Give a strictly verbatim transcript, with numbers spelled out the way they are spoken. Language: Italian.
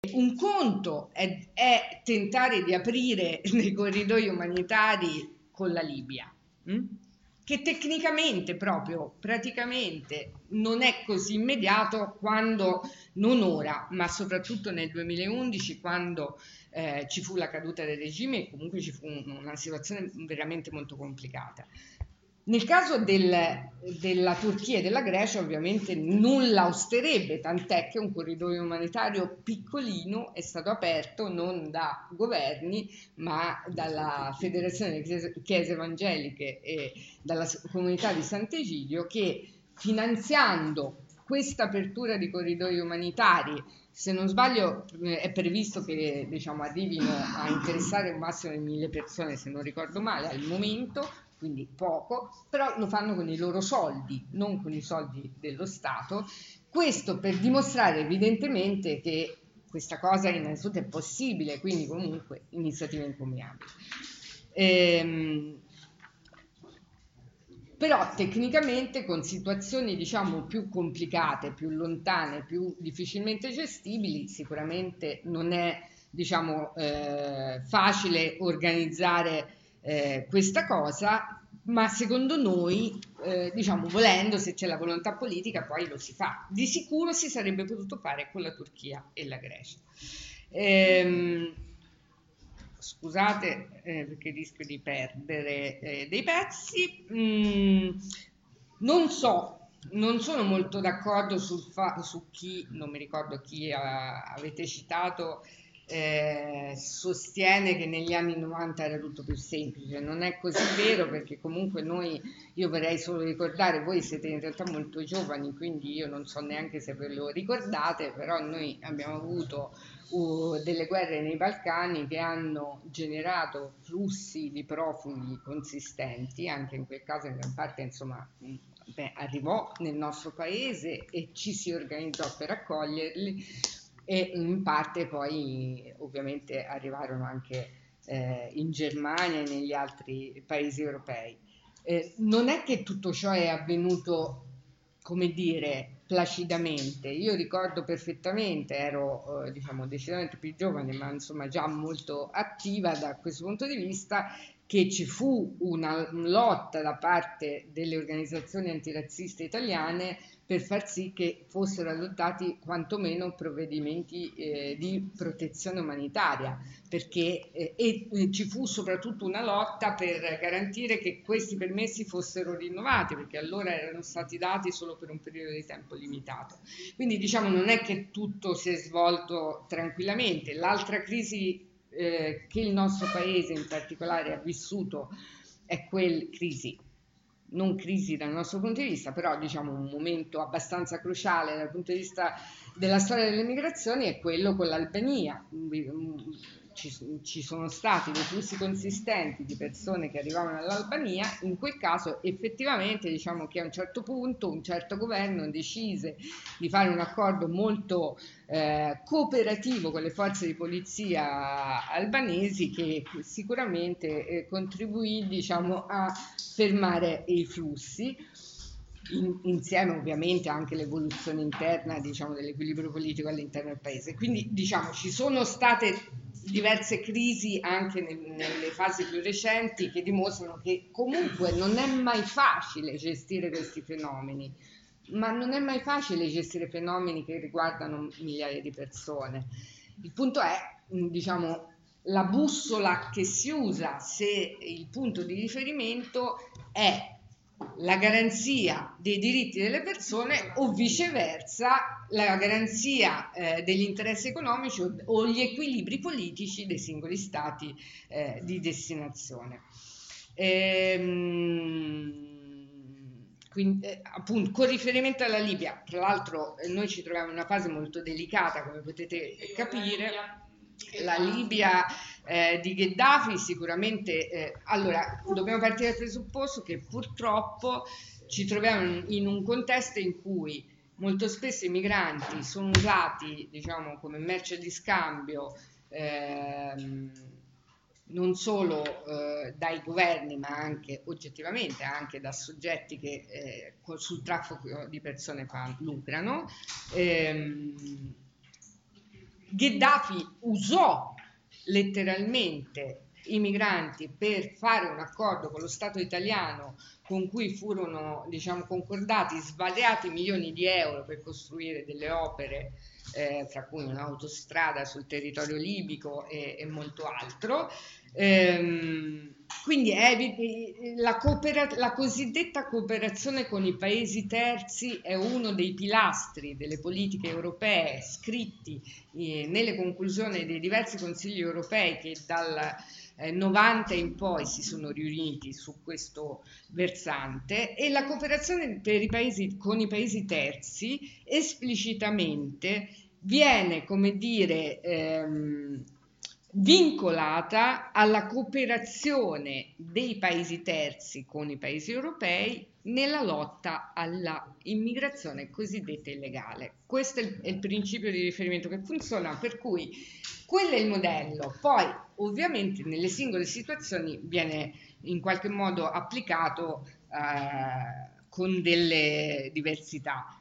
un conto è, è tentare di aprire dei corridoi umanitari con la Libia, hm? Che tecnicamente proprio, praticamente non è così immediato, quando, non ora, ma soprattutto nel duemilaundici, quando eh, ci fu la caduta del regime e comunque ci fu una situazione veramente molto complicata. Nel caso del, della Turchia e della Grecia ovviamente nulla osterebbe, tant'è che un corridoio umanitario piccolino è stato aperto non da governi ma dalla Federazione delle Chiese Evangeliche e dalla comunità di Sant'Egidio, che finanziando questa apertura di corridoi umanitari, se non sbaglio è previsto che, diciamo, arrivino a interessare un massimo di mille persone, se non ricordo male, al momento, quindi poco, però lo fanno con i loro soldi, non con i soldi dello Stato. Questo per dimostrare evidentemente che questa cosa innanzitutto è possibile, quindi comunque iniziativa encomiabile. Ehm, però tecnicamente con situazioni, diciamo, più complicate, più lontane, più difficilmente gestibili, sicuramente non è, diciamo, eh, facile organizzare eh, questa cosa, ma secondo noi, eh, diciamo, volendo, se c'è la volontà politica, poi lo si fa. Di sicuro si sarebbe potuto fare con la Turchia e la Grecia. Ehm, Scusate, eh, perché rischio di perdere eh, dei pezzi. Mm, non so, non sono molto d'accordo sul fa- su chi, non mi ricordo chi ha- avete citato, eh, sostiene che negli anni novanta era tutto più semplice. Non è così vero, perché comunque noi, io vorrei solo ricordare, voi siete in realtà molto giovani, quindi io non so neanche se ve lo ricordate, però noi abbiamo avuto uh, delle guerre nei Balcani che hanno generato flussi di profughi consistenti, anche in quel caso in gran parte, insomma, mh, beh, arrivò nel nostro paese e ci si organizzò per accoglierli, e in parte poi ovviamente arrivarono anche eh, in Germania e negli altri paesi europei. Eh, non è che tutto ciò è avvenuto, come dire, placidamente. Io ricordo perfettamente, ero eh, diciamo decisamente più giovane, ma insomma già molto attiva da questo punto di vista, che ci fu una lotta da parte delle organizzazioni antirazziste italiane per far sì che fossero adottati quantomeno provvedimenti eh, di protezione umanitaria, perché eh, e, e ci fu soprattutto una lotta per garantire che questi permessi fossero rinnovati, perché allora erano stati dati solo per un periodo di tempo limitato. Quindi diciamo non è che tutto si è svolto tranquillamente. L'altra crisi eh, che il nostro paese in particolare ha vissuto è quel crisi non crisi dal nostro punto di vista, però diciamo un momento abbastanza cruciale dal punto di vista della storia delle migrazioni è quello con l'Albania. Ci, ci sono stati dei flussi consistenti di persone che arrivavano dall'Albania. In quel caso effettivamente diciamo che a un certo punto un certo governo decise di fare un accordo molto eh, cooperativo con le forze di polizia albanesi, che sicuramente eh, contribuì, diciamo, a fermare i flussi, in, insieme ovviamente anche l'evoluzione interna, diciamo, dell'equilibrio politico all'interno del paese. Quindi diciamo ci sono state diverse crisi anche nel, nelle fasi più recenti, che dimostrano che comunque non è mai facile gestire questi fenomeni, ma non è mai facile gestire fenomeni che riguardano migliaia di persone. Il punto è, diciamo, la bussola che si usa, se il punto di riferimento è la garanzia dei diritti delle persone o viceversa la garanzia eh, degli interessi economici o, o gli equilibri politici dei singoli stati eh, di destinazione. Ehm, quindi, eh, appunto, con riferimento alla Libia, tra l'altro eh, noi ci troviamo in una fase molto delicata, come potete capire. La Libia eh, di Gheddafi sicuramente, eh, allora dobbiamo partire dal presupposto che purtroppo ci troviamo in un contesto in cui molto spesso i migranti sono usati, diciamo, come merce di scambio, ehm, non solo eh, dai governi ma anche oggettivamente anche da soggetti che eh, sul traffico di persone fan, lucrano. Ehm, Gheddafi usò letteralmente i migranti per fare un accordo con lo Stato italiano con cui furono, diciamo, concordati svariati milioni di euro per costruire delle opere, eh, fra cui un'autostrada sul territorio libico e, e molto altro. Ehm, quindi è, la, coopera- la cosiddetta cooperazione con i paesi terzi è uno dei pilastri delle politiche europee scritti eh, nelle conclusioni dei diversi consigli europei che dal eh, novanta in poi si sono riuniti su questo versante, e la cooperazione per i paesi, con i paesi terzi esplicitamente viene, come dire, ehm, vincolata alla cooperazione dei paesi terzi con i paesi europei nella lotta alla immigrazione cosiddetta illegale. Questo è il, è il principio di riferimento che funziona, per cui quello è il modello. Poi ovviamente nelle singole situazioni viene in qualche modo applicato eh, con delle diversità.